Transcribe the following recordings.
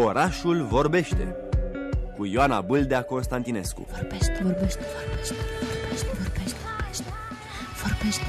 Orașul vorbește cu Ioana Bâldea Constantinescu. Vorbește, vorbește, vorbește, vorbește, vorbește, vorbește, vorbește.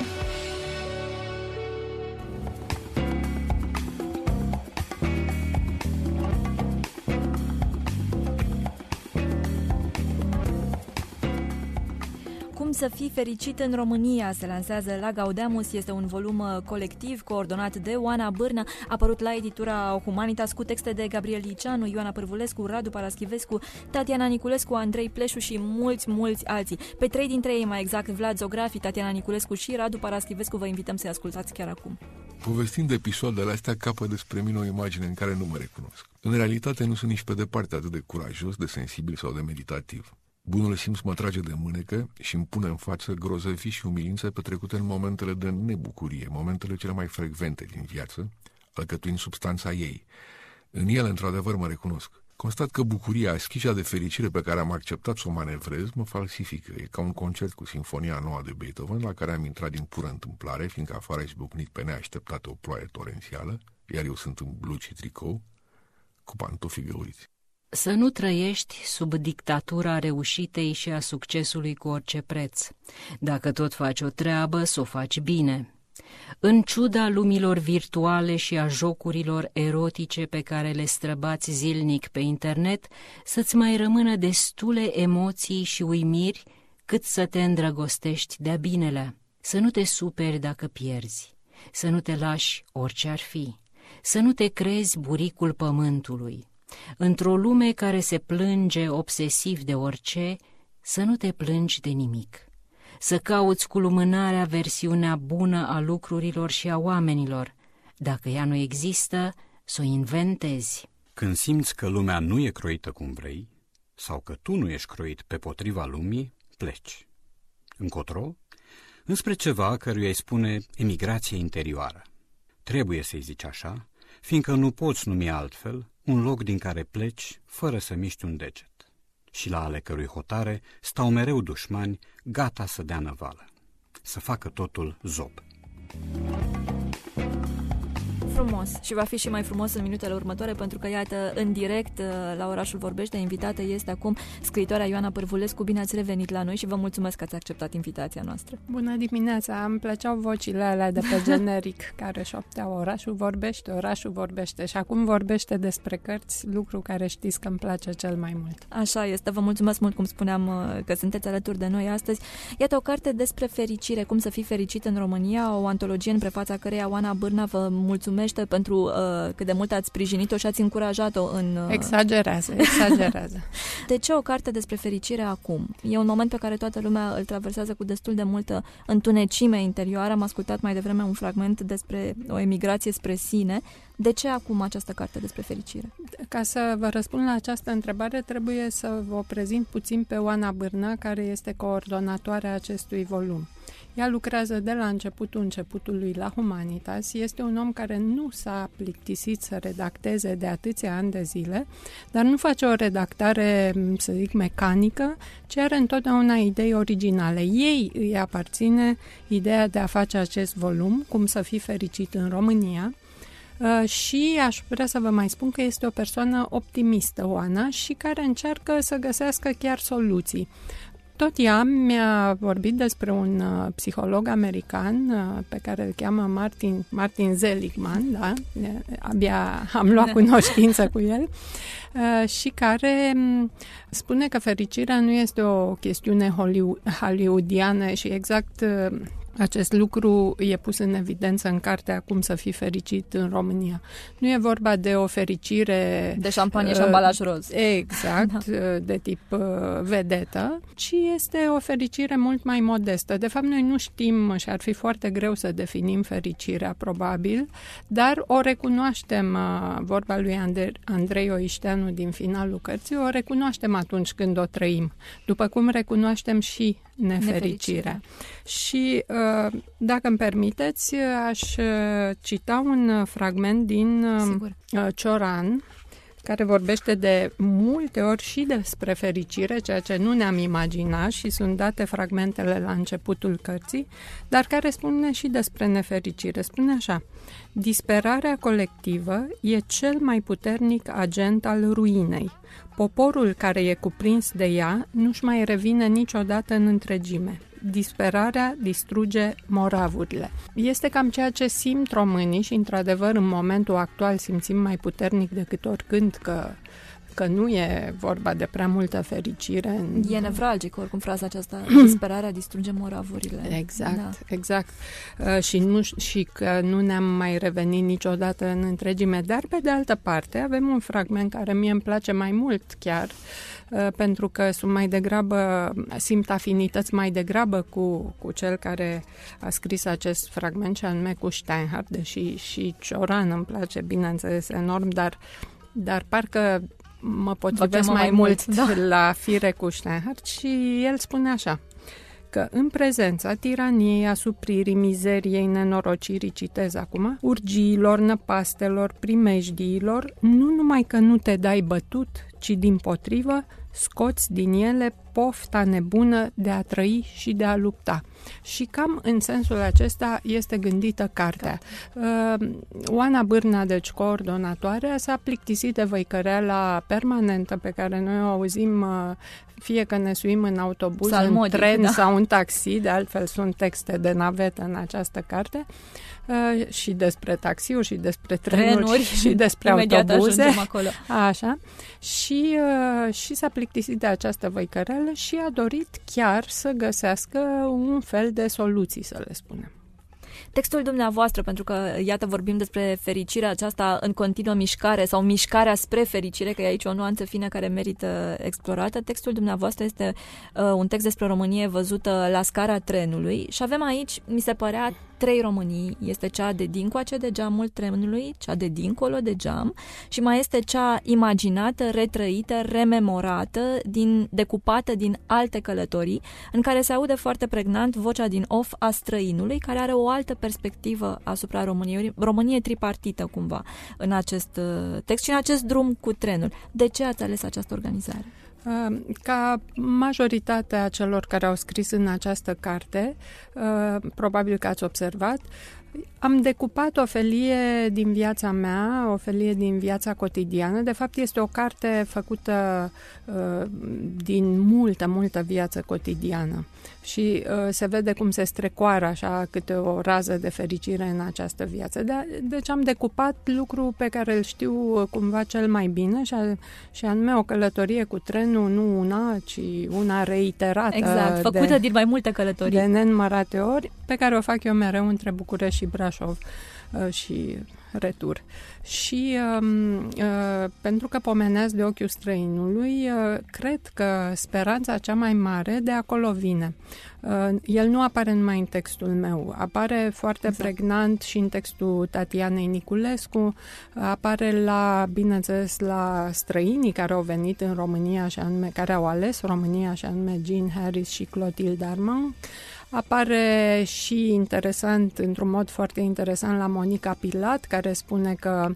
Cum să fii fericit în România se lansează la Gaudeamus. Este un volum colectiv coordonat de Oana Bârnă, apărut la editura Humanitas, cu texte de Gabriel Liceanu, Ioana Pârvulescu, Radu Paraschivescu, Tatiana Niculescu, Andrei Pleșu și mulți alții. Pe 3 dintre ei, mai exact, Vlad Zografi, Tatiana Niculescu și Radu Paraschivescu, vă invităm să-i ascultați chiar acum. Povestind episoadele astea, capă despre mine o imagine în care nu mă recunosc. În realitate nu sunt nici pe departe atât de curajos, de sensibil sau de meditativ. Bunul simț mă trage de mânecă și îmi pune în față grozăvii și umilințe petrecute în momentele de nebucurie, momentele cele mai frecvente din viață, alcătuind substanța ei. În ele, într-adevăr, mă recunosc. Constat că bucuria, schița de fericire pe care am acceptat să o manevrez, mă falsifică. E ca un concert cu Sinfonia Noua de Beethoven, la care am intrat din pură întâmplare, fiindcă afară a izbucnit pe neașteptate o ploaie torențială, iar eu sunt în blugi și tricou, cu pantofii găuriți. Să nu trăiești sub dictatura reușitei și a succesului cu orice preț. Dacă tot faci o treabă, să o faci bine. În ciuda lumilor virtuale și a jocurilor erotice pe care le străbați zilnic pe internet, să-ți mai rămână destule emoții și uimiri cât să te îndrăgostești de-a binelea. Să nu te superi dacă pierzi, să nu te lași orice ar fi, să nu te crezi buricul pământului. Într-o lume care se plânge obsesiv de orice, să nu te plângi de nimic. Să cauți cu lumânarea versiunea bună a lucrurilor și a oamenilor. Dacă ea nu există, să o inventezi. Când simți că lumea nu e croită cum vrei, sau că tu nu ești croit pe potriva lumii, pleci. Încotro? Înspre ceva căruia îi spune emigrație interioară. Trebuie să-i zici așa, fiindcă nu poți numi altfel un loc din care pleci fără să miști un deget, și la ale cărui hotare stau mereu dușmani gata să dea năvală, să facă totul zob. Frumos. Și va fi și mai frumos în minutele următoare, pentru că, iată, în direct la Orașul vorbește, invitată este acum scriitoarea Ioana Pârvulescu. Bine ați revenit la noi și vă mulțumesc că ați acceptat invitația noastră. Bună dimineața! Îmi plăceau vocile alea de pe generic care șopteau Orașul vorbește și acum vorbește despre cărți, lucru care știți că îmi place cel mai mult. Așa este. Vă mulțumesc mult, cum spuneam, că sunteți alături de noi astăzi. Iată o carte despre fericire, cum să fii fericit în România, o antologie în prefața căreia Oana Bârnă vă mulțumește pentru cât de mult ați sprijinit-o și ați încurajat-o în... Exagerează. De ce o carte despre fericire acum? E un moment pe care toată lumea îl traversează cu destul de multă întunecime interioară. Am ascultat mai devreme un fragment despre o emigrație spre sine. De ce acum această carte despre fericire? Ca să vă răspund la această întrebare, trebuie să vă prezint puțin pe Oana Bârnă, care este coordonatoarea acestui volum. Ea lucrează de la începutului la Humanitas. Este un om care nu s-a plictisit să redacteze de atâția ani de zile, dar nu face o redactare, să zic, mecanică, ci are întotdeauna idei originale. Ei îi aparține ideea de a face acest volum, Cum să fii fericit în România, și aș vrea să vă mai spun că este o persoană optimistă, Oana, și care încearcă să găsească chiar soluții. Tot ea mi-a vorbit despre un psiholog american pe care îl cheamă Martin Seligman, da? Abia am luat cunoștință cu el, și care spune că fericirea nu este o chestiune hollywoodiană și exact acest lucru e pus în evidență în cartea Cum să fii fericit în România. Nu e vorba de o fericire... de șampanie și ambalaj roz. Exact, de tip vedetă, ci este o fericire mult mai modestă. De fapt, noi nu știm și ar fi foarte greu să definim fericirea, probabil, dar o recunoaștem, vorba lui Andrei Oișteanu din finalul cărții, o recunoaștem atunci când o trăim, după cum recunoaștem și nefericirea. Și, dacă îmi permiteți, aș cita un fragment din Cioran, care vorbește de multe ori și despre fericire, ceea ce nu ne-am imaginat și sunt date fragmentele la începutul cărții, dar care spune și despre nefericire. Spune așa: disperarea colectivă e cel mai puternic agent al ruinei. Poporul care e cuprins de ea nu-și mai revine niciodată în întregime. Disperarea distruge moravurile. Este cam ceea ce simt românii și, într-adevăr, în momentul actual simțim mai puternic decât oricând că nu e vorba de prea multă fericire. E nevralgic, oricum, fraza aceasta, disperarea distruge moravurile. Exact. Și că nu ne-am mai revenit niciodată în întregime. Dar, pe de altă parte, avem un fragment care mie îmi place mai mult chiar, pentru că sunt mai degrabă, simt afinități mai degrabă cu cel care a scris acest fragment, și anume cu Steinhardt, deși și Cioran îmi place, bineînțeles, enorm, dar parcă mă potrivesc mai mult la fire cu Steinhardt, și el spune așa, că în prezența tiraniei, asupririi, mizeriei, nenorocirii, citez acum, urgiilor, năpastelor, primejdiilor, nu numai că nu te dai bătut, ci dimpotrivă scoți din ele pofta nebună de a trăi și de a lupta. Și cam în sensul acesta este gândită cartea. Oana Bârna, deci coordonatoarea, s-a plictisit de văicăreala permanentă pe care noi o auzim fie că ne suim în autobuz, în tren sau în taxi, de altfel sunt texte de navetă în această carte, și despre taxiuri și despre trenuri și despre autobuze. Așa. Și s-a plictisit de această văicăreală și a dorit chiar să găsească un fel de soluții, să le spunem. Textul dumneavoastră, pentru că, iată, vorbim despre fericirea aceasta în continuă mișcare sau mișcarea spre fericire, că e aici o nuanță fină care merită explorată. Textul dumneavoastră este un text despre Românie văzută la scara trenului și avem aici, mi se părea, 3 Românii. Este cea de dincoace de geamul trenului, cea de dincolo de geam și mai este cea imaginată, retrăită, rememorată, decupată din alte călătorii, în care se aude foarte pregnant vocea din off a străinului, care are o altă perspectivă asupra României. Românie tripartită, cumva, în acest text și în acest drum cu trenul. De ce ați ales această organizare? Ca majoritatea celor care au scris în această carte, probabil că ați observat, am decupat o felie din viața mea, o felie din viața cotidiană. De fapt, este o carte făcută din multă viață cotidiană și se vede cum se strecoară așa câte o rază de fericire în această viață. Deci am decupat lucru pe care îl știu cumva cel mai bine și anume o călătorie cu trenul, nu una, ci una reiterată. Exact, făcută din mai multe călătorii. De nenumărate ori, pe care o fac eu mereu între București și Brașov și retur. Și pentru că pomeneați de ochiul străinului, cred că speranța cea mai mare de acolo vine. El nu apare numai în textul meu, apare foarte pregnant și în textul Tatianei Niculescu, apare bineînțeles, la străinii care au venit în România și anume, care au ales România, și anume Jean Harris și Clotilde Armand. Apare și interesant, într-un mod foarte interesant, la Monica Pilat, care spune că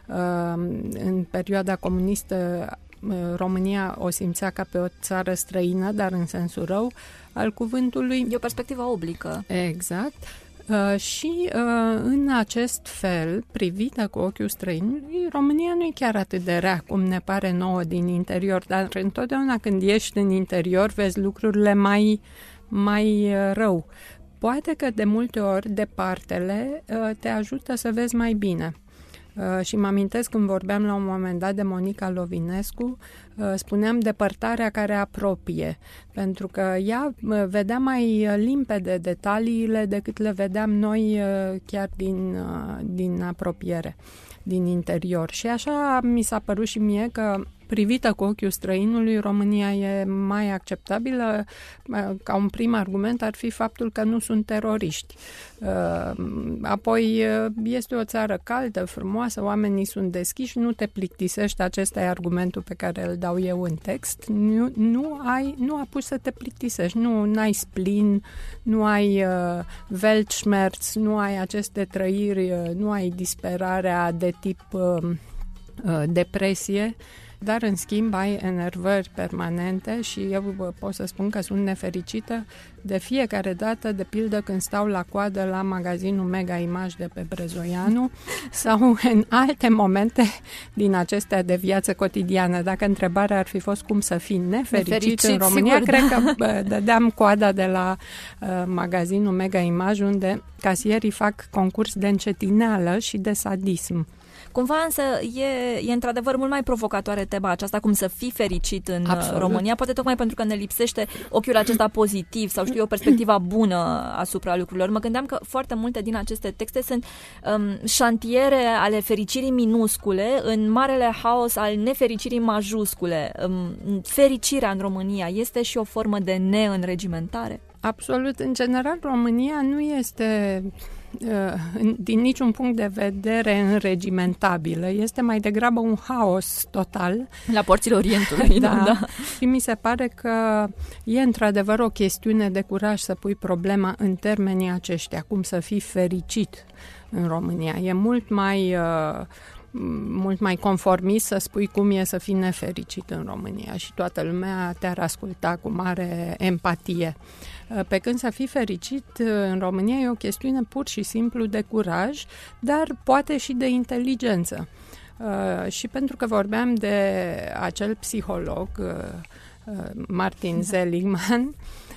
în perioada comunistă România o simțea ca pe o țară străină, dar în sensul rău al cuvântului. E o perspectivă oblică. Exact. Și în acest fel, privită cu ochiul străinului, România nu e chiar atât de rea cum ne pare nouă din interior, dar întotdeauna când ești în interior vezi lucrurile mai rău. Poate că de multe ori departele te ajută să vezi mai bine. Și mă amintesc când vorbeam la un moment dat de Monica Lovinescu, spuneam depărtarea care apropie, pentru că ea vedea mai limpede detaliile decât le vedeam noi chiar din apropiere, din interior. Și așa mi s-a părut și mie că privită cu ochiul străinului, România e mai acceptabilă. Ca un prim argument ar fi faptul că nu sunt teroriști. Apoi este o țară caldă, frumoasă, oamenii sunt deschiși, nu te plictisești, acesta e argumentul pe care îl dau eu în text. Nu apuci să te plictisești, nu ai splin, nu ai Weltschmerz, nu ai aceste trăiri, nu ai disperarea de tip depresie, dar în schimb ai enervări permanente și eu pot să spun că sunt nefericită de fiecare dată, de pildă când stau la coadă la magazinul Mega Image de pe Brezoianu sau în alte momente din acestea de viață cotidiană. Dacă întrebarea ar fi fost cum să fii nefericit în România, sigur, cred că dădeam coada de la magazinul Mega Image, unde casierii fac concurs de încetineală și de sadism. Cumva însă e într-adevăr mult mai provocatoare tema aceasta, cum să fii fericit în România, poate tocmai pentru că ne lipsește ochiul acesta pozitiv sau o perspectiva bună asupra lucrurilor. Mă gândeam că foarte multe din aceste texte sunt șantiere ale fericirii minuscule în marele haos al nefericirii majuscule. Fericirea în România este și o formă de neînregimentare? Absolut. În general, România nu este din niciun punct de vedere înregimentabilă. Este mai degrabă un haos total. La porțile Orientului. Da. Și mi se pare că e într-adevăr o chestiune de curaj să pui problema în termenii aceștia, cum să fii fericit în România. E mult mai conformist să spui cum e să fii nefericit în România și toată lumea te-ar asculta cu mare empatie. Pe când să fii fericit în România e o chestiune pur și simplu de curaj, dar poate și de inteligență. Și pentru că vorbeam de acel psiholog, Martin Seligman,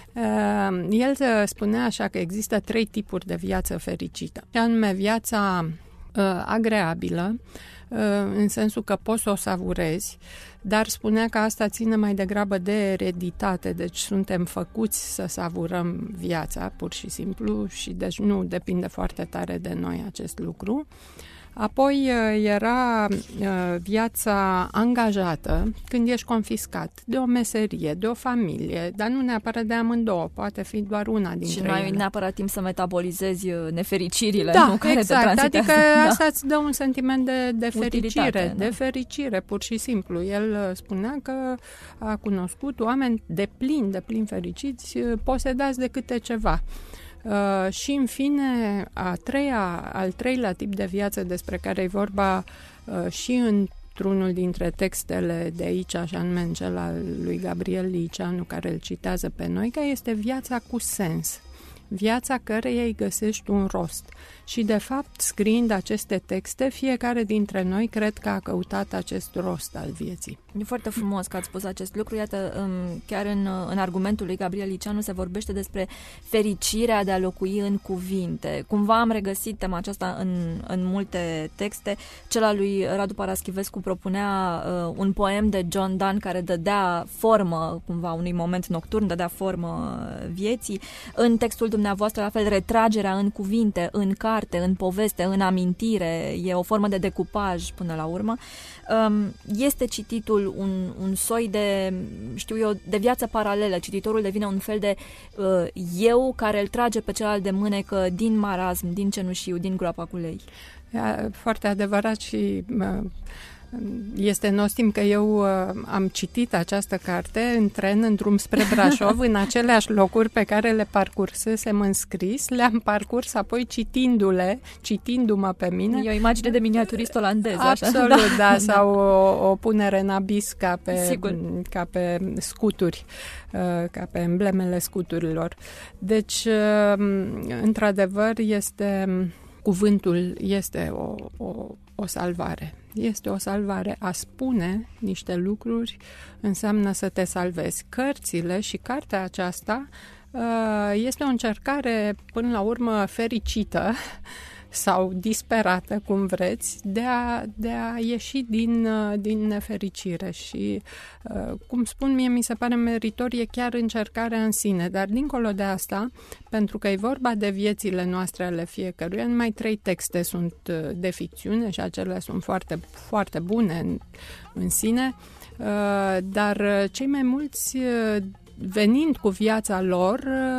el spunea așa că există 3 tipuri de viață fericită. Și anume viața agreabilă, în sensul că poți să o savurezi, dar spunea că asta ține mai degrabă de ereditate, deci suntem făcuți să savurăm viața, pur și simplu, și deci nu depinde foarte tare de noi acest lucru. Apoi era viața angajată, când ești confiscat de o meserie, de o familie, dar nu neapărat de amândouă, poate fi doar una dintre ele. Și nu ai neapărat timp să metabolizezi nefericirile. Da, nu? Care exact, adică asta îți dă un sentiment de fericire, de fericire, pur și simplu. El spunea că a cunoscut oameni de plin fericiți, posedați de câte ceva. Și în fine, al treilea tip de viață despre care e vorba și într-unul dintre textele de aici, așa anume în cel al lui Gabriel Liceanu, care îl citează pe noi, că este viața cu sens, viața căreia îi găsești un rost. Și de fapt, scriind aceste texte, fiecare dintre noi cred că a căutat acest rost al vieții. E foarte frumos că ați spus acest lucru. Iată, chiar în argumentul lui Gabriel Liceanu se vorbește despre fericirea de a locui în cuvinte. Cumva am regăsit tema aceasta în multe texte. Cel al lui Radu Paraschivescu propunea un poem de John Donne care dădea formă, cumva, unui moment nocturn, dădea formă vieții. În textul dumneavoastră, la fel, retragerea în cuvinte, în carte, în poveste, în amintire, e o formă de decupaj până la urmă. Este cititul un soi de, știu eu, de viață paralelă. Cititorul devine un fel de eu care îl trage pe celălalt de mânecă din marazm, din cenușiu, din groapa cu lei. Foarte adevărat și este nostim că eu am citit această carte în tren, în drum spre Brașov, în aceleași locuri pe care le parcursesem în scris, le-am parcurs apoi citindu-mă pe mine. E o imagine de miniaturist olandez. Absolut, așa. Da, sau o punere în abis ca pe scuturi, ca pe emblemele scuturilor. Deci, într-adevăr, cuvântul este o salvare. Este o salvare. A spune niște lucruri înseamnă să te salvezi. Cărțile și cartea aceasta este o încercare, până la urmă, fericită sau disperată, cum vreți, de a ieși din nefericire. Și, cum spun mie, mi se pare meritorie chiar încercarea în sine. Dar, dincolo de asta, pentru că e vorba de viețile noastre ale fiecăruia, numai 3 texte sunt de ficțiune și acelea sunt foarte, foarte bune în sine, dar cei mai mulți, venind cu viața lor,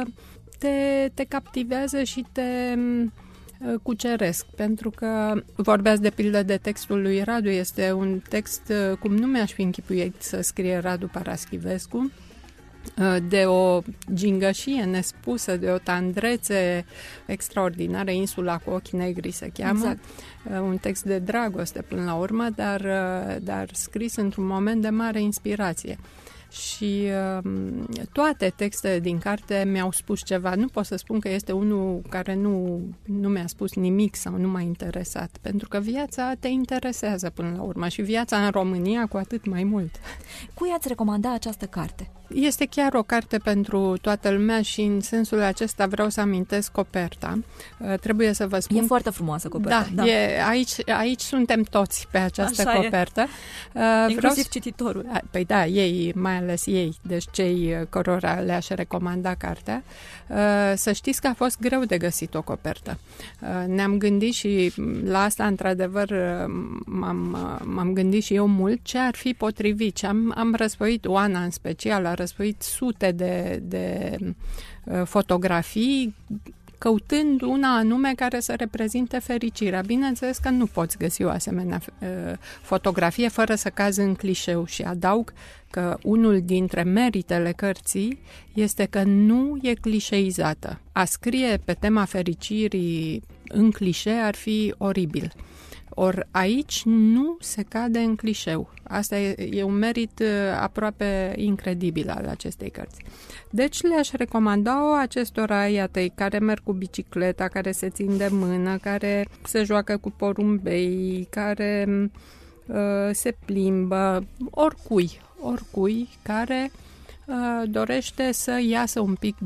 te captivează și te cuceresc, pentru că vorbeați de pildă de textul lui Radu, este un text cum nu mi-aș fi închipuit să scrie Radu Paraschivescu, de o gingășie nespusă, de o tandrețe extraordinară. Insula cu ochi negri se cheamă. Exact. Un text de dragoste până la urmă, dar scris într-un moment de mare inspirație. Și toate textele din carte mi-au spus ceva. Nu pot să spun că este unul care nu mi-a spus nimic sau nu m-a interesat, pentru că viața te interesează până la urmă și viața în România cu atât mai mult. Cui ați recomanda această carte? Este chiar o carte pentru toată lumea și în sensul acesta vreau să amintesc coperta. Trebuie să vă spun... E foarte frumoasă coperta. Da. Aici suntem toți pe această Așa copertă. Inclusiv cititorul. Păi da, ei, mai ales ei, deci cei cărora le-aș recomanda cartea. Să știți că a fost greu de găsit o copertă. Ne-am gândit și la asta, într-adevăr, m-am gândit și eu mult ce ar fi potrivit. Am răsfoit, Oana în special, a răsfoit sute de fotografii căutând una anume care să reprezinte fericirea. Bineînțeles că nu poți găsi o asemenea fotografie fără să cazi în clișeu și adaug că unul dintre meritele cărții este că nu e clișeizată. A scrie pe tema fericirii în clișee ar fi oribil. Ori aici nu se cade în clișeu. Asta e un merit aproape incredibil al acestei cărți. Deci le-aș recomanda acestora, iată, care merg cu bicicleta, care se țin de mână, care se joacă cu porumbei, care se plimbă, oricui care dorește să iasă un pic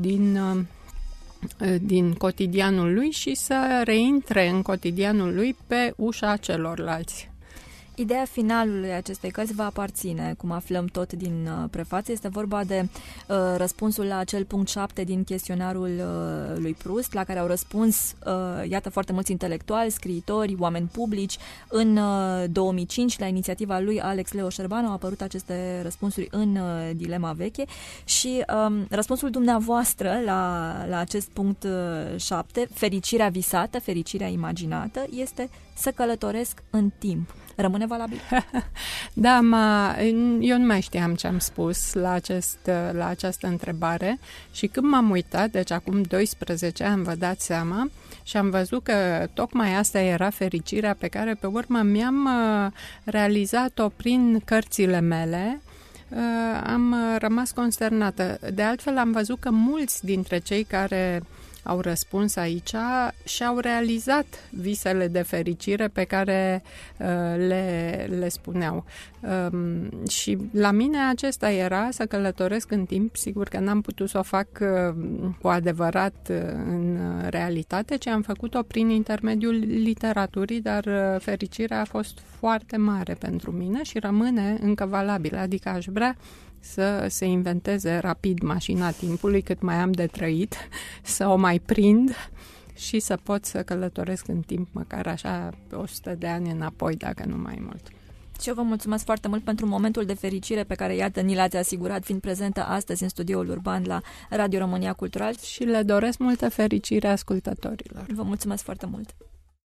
din cotidianul lui și să reintre în cotidianul lui pe ușa celorlalți. Ideea finalului acestei cărți va aparține, cum aflăm tot din prefață. Este vorba de răspunsul la acel punct 7 din chestionarul lui Proust, la care au răspuns, iată, foarte mulți intelectuali, scriitori, oameni publici. În 2005, la inițiativa lui Alex Leo Șerban, au apărut aceste răspunsuri în Dilema veche și răspunsul dumneavoastră la acest punct 7, fericirea visată, fericirea imaginată, este să călătoresc în timp. Rămâne valabil? Da, eu nu mai știam ce am spus la această întrebare și când m-am uitat, deci acum 12 ani, vă dați seama, și am văzut că tocmai asta era fericirea pe care pe urmă mi-am realizat-o prin cărțile mele, am rămas consternată. De altfel, am văzut că mulți dintre cei care au răspuns aici și-au realizat visele de fericire pe care le spuneau. Și la mine acesta era să călătoresc în timp. Sigur că n-am putut să o fac cu adevărat în realitate, ci am făcut-o prin intermediul literaturii, dar fericirea a fost foarte mare pentru mine și rămâne încă valabilă. Adică aș vrea să se inventeze rapid mașina timpului cât mai am de trăit, să o mai prind și să pot să călătoresc în timp măcar așa 100 de ani înapoi, dacă nu mai mult. Și eu vă mulțumesc foarte mult pentru momentul de fericire pe care, iată, ni l-ați asigurat fiind prezentă astăzi în studioul urban la Radio România Cultural. Și le doresc multă fericire ascultătorilor. Vă mulțumesc foarte mult!